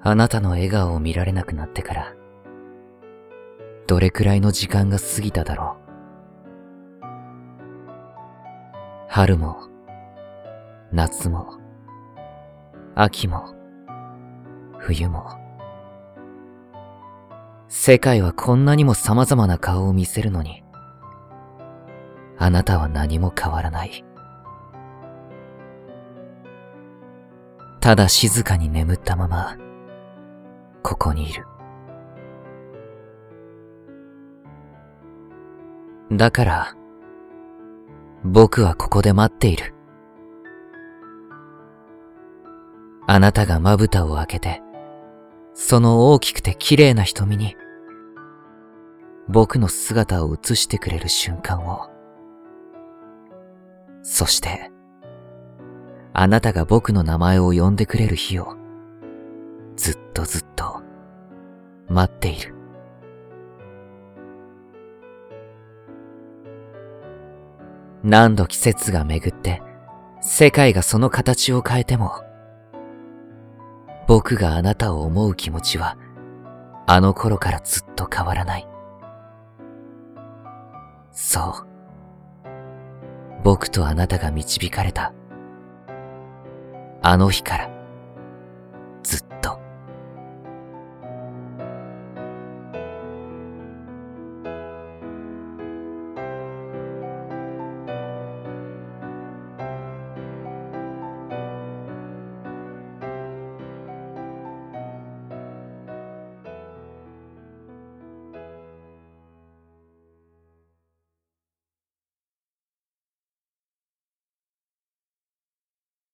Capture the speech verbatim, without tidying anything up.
あなたの笑顔を見られなくなってから、どれくらいの時間が過ぎただろう。春も、夏も、秋も、冬も。世界はこんなにも様々な顔を見せるのに、あなたは何も変わらない。ただ静かに眠ったまま、ここにいる。だから、僕はここで待っている。あなたがまぶたを開けて、その大きくて綺麗な瞳に、僕の姿を映してくれる瞬間を。そして、あなたが僕の名前を呼んでくれる日を、ずっとずっと、待っている。何度季節が巡って、世界がその形を変えても、僕があなたを思う気持ちは、あの頃からずっと変わらない。そう。僕とあなたが導かれた。あの日から。